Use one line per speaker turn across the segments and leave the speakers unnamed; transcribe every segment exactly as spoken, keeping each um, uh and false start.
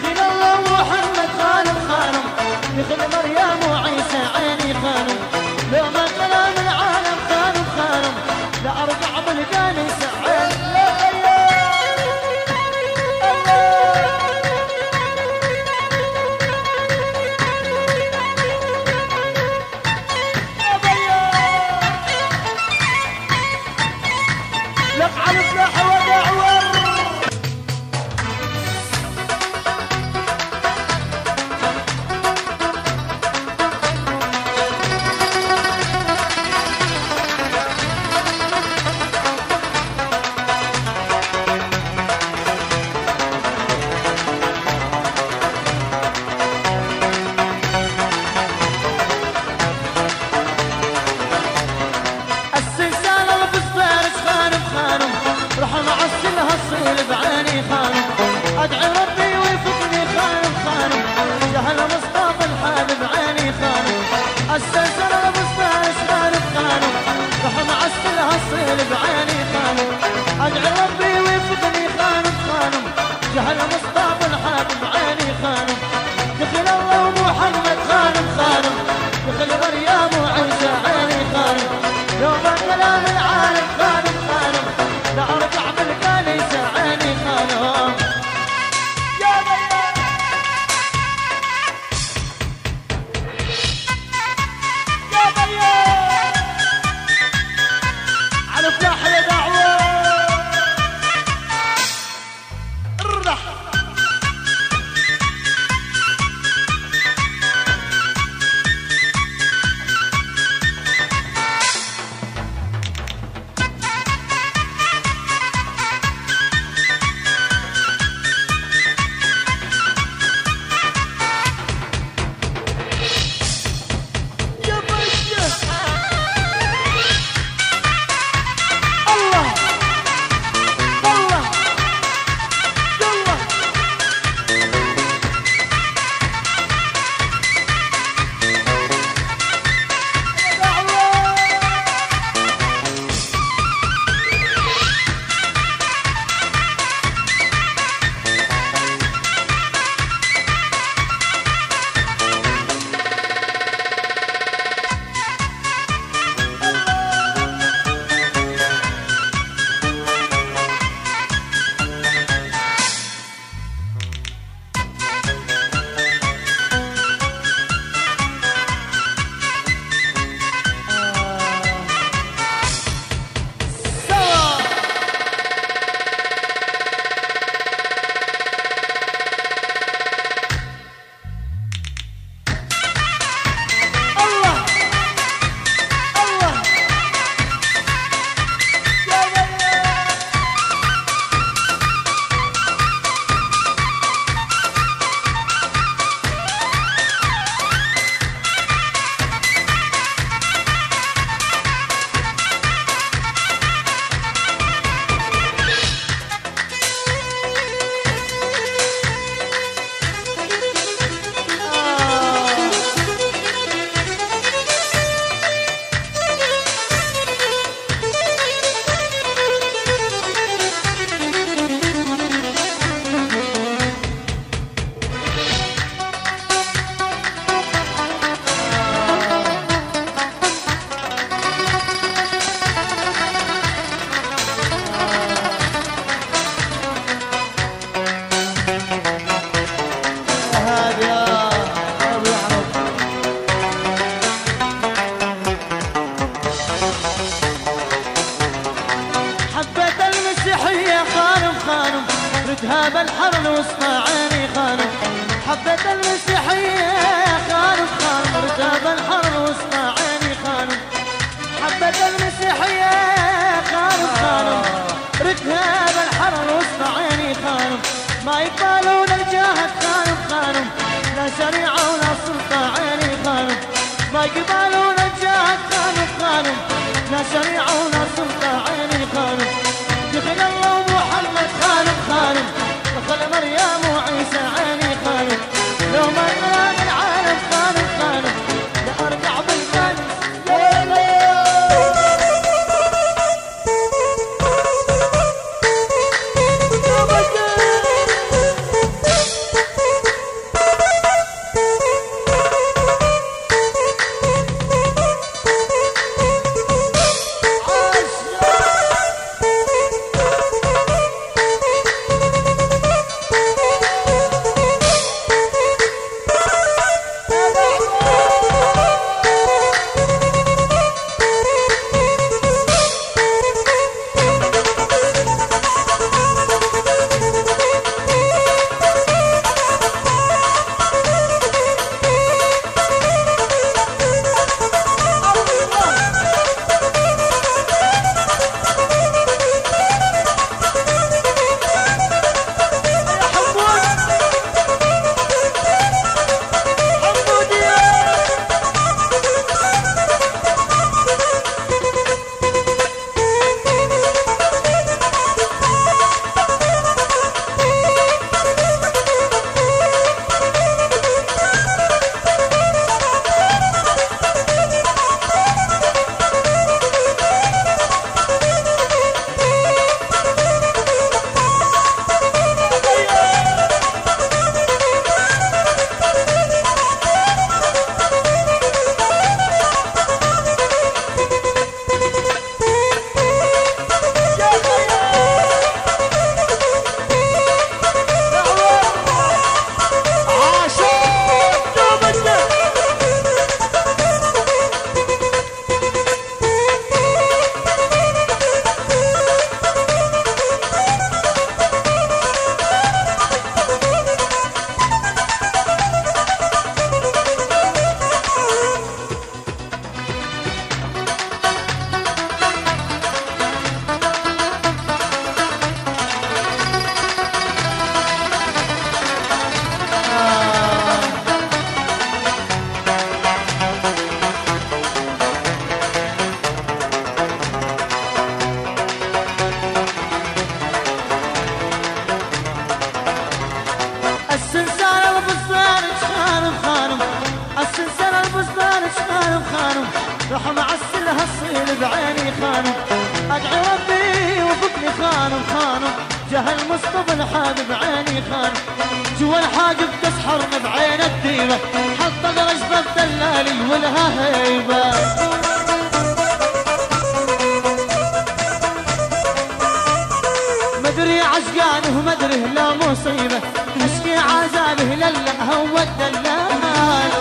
دخل الله محمد خانم خانم، دخل مريم وعيسى عيني خانم، لو ما كلام العالم خانم خانم، لا ارجع بالكنيسة عيني. لك على الفلاح ودعوة بعيني خانم، ادعي ربي ويفكني خانم خانم، جهل مصطفى الحبيب عيني خانم، السلسلة بستانس خانم خانم، رح معسلها الصيل بعيني خانم، ادعي ربي ويفكني خانم خانم، جهل مصطفى الحبيب عيني خانم، دخل الله ومحمد خانم خانم، دخل مريم وعيسى عيني خانم، يوم كلام العالم خانم خانم، لا ارجع بالكنيسة عيني خانم. يا بيا يا بيا على فلاح يا دعوة الرح. ردها بالحر الوسطى عيني خانم، حبت المسيحية خانم خانم، ردها بالحر الوسطى عيني خانم، حبت المسيحية خانم خانم، ردها بالحر الوسطى عيني خانم، ما يقبلون الجاهد خانم خانم، لا شريعة ولا سلطة عيني خانم، ما يقبلون الجاهد خانم خانم، لا شريعة ولا سلطة عيني خانم، دخل الله ومحمد خانم خانم، دخل مريم وعيسى عيني خانم، لو ما كلام العالم خانم خانم، لا ارجع بالكنيسة. وجه المصطفى الحابب عيني خان، جوا الحاجب تسحرنا بعين الديبة، حط رجفة الدلالي ولها هيبة. مدري عشقانه مدري لا مصيبة، اشكي عذابه لله هو الدلال.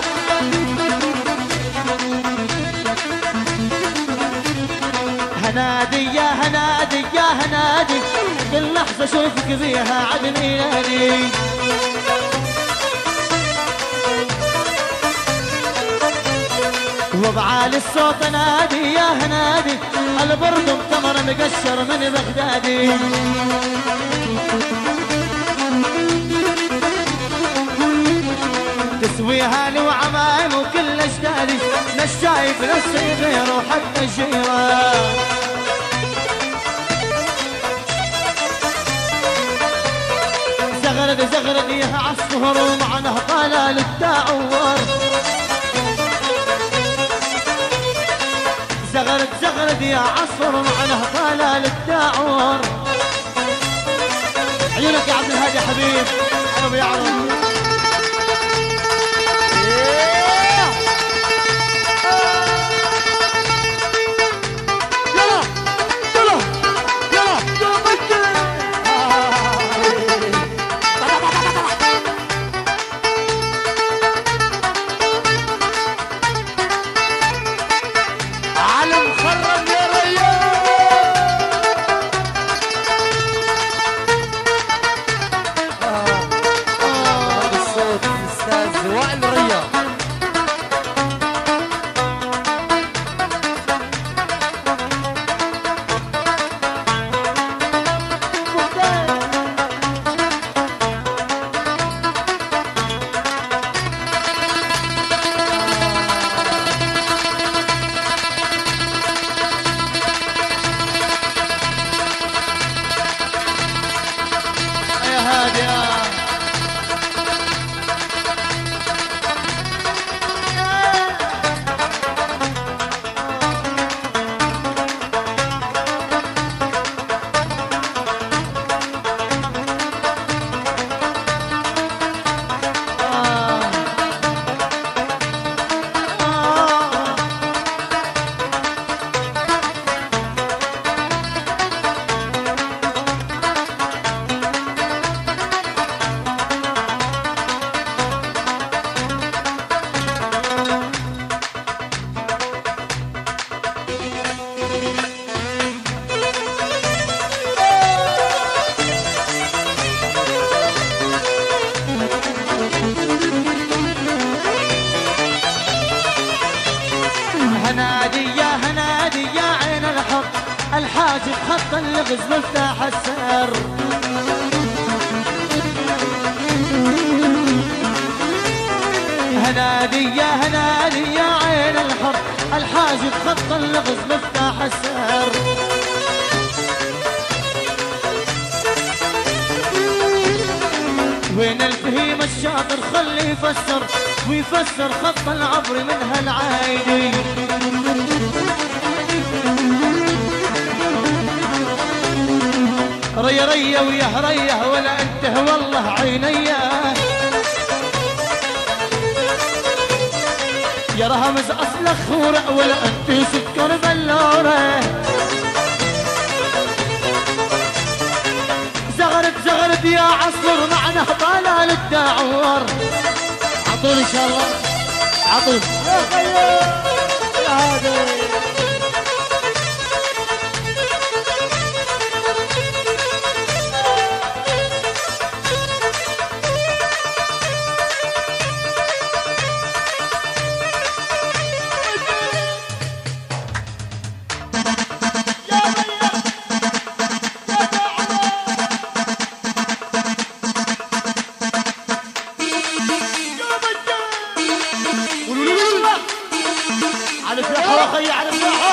هنادي يا هنادي يا هنادي، كل لحظة اشوفك بيها عدني نادي. وبعالي الصوت نادي يا هنادي، البرد متمر مقشر من بغدادي. تسويها لي وعمايم وكل اشكالي، للشايف للصغير وحتى الجيران. زغرد زغرد يا عصفر ومعنى طلال التعور. زغرد زغرد يا عصفر ومعنى طلال التعور. عيونك يا عبد الهادي حبيب عربي يا عرب. الحاجب خط اللغز مفتاح السر. هنادي يا هنادي يا عين الحر، الحاجب خط اللغز مفتاح السر. وين الفهيم الشاطر خلي يفسر ويفسر خط العبر من هالعايدي. ريا ريا ويا ريا ولا انت والله عينيا يا رهمز اصلك خورة ولا انت سكر بلورة. زغرد زغرد يا عصفر معنا طلال الدعور. عطول ان شاء الله عطول يا خيو يا هادي. على الفلاحة يا اخي على الفلاحة.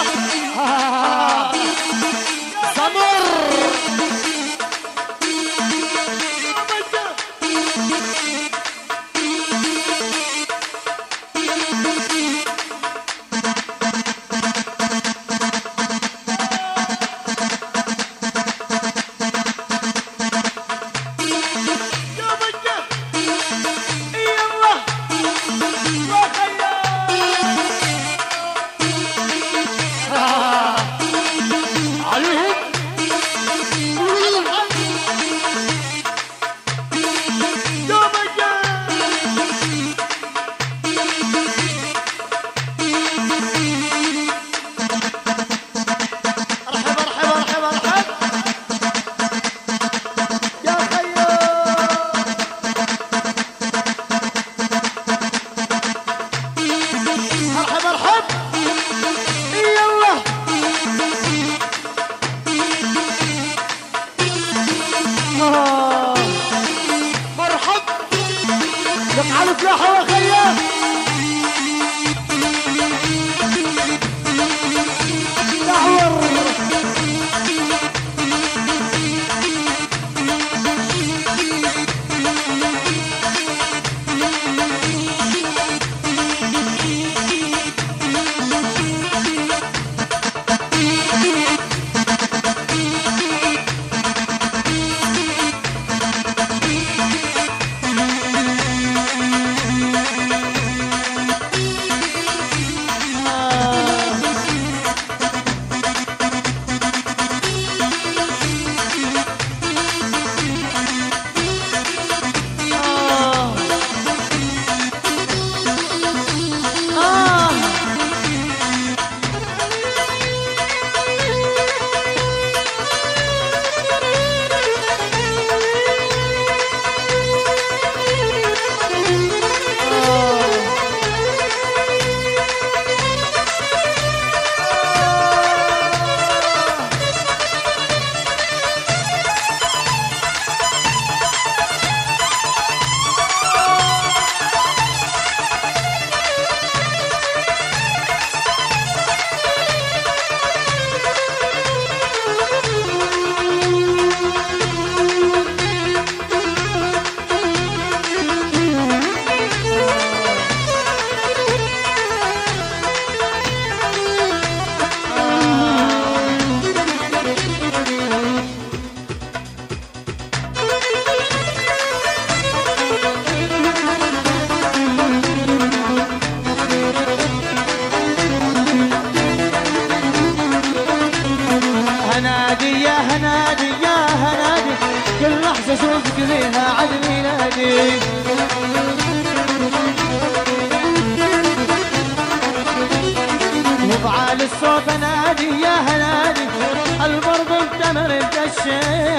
افلحوا خيام دعور هنادي يا هنادي يا هنادي كل لحظة اشوفك فيها عدل ينادي وبعالي الصوت انادي يا هنادي البرد بتمر الدشين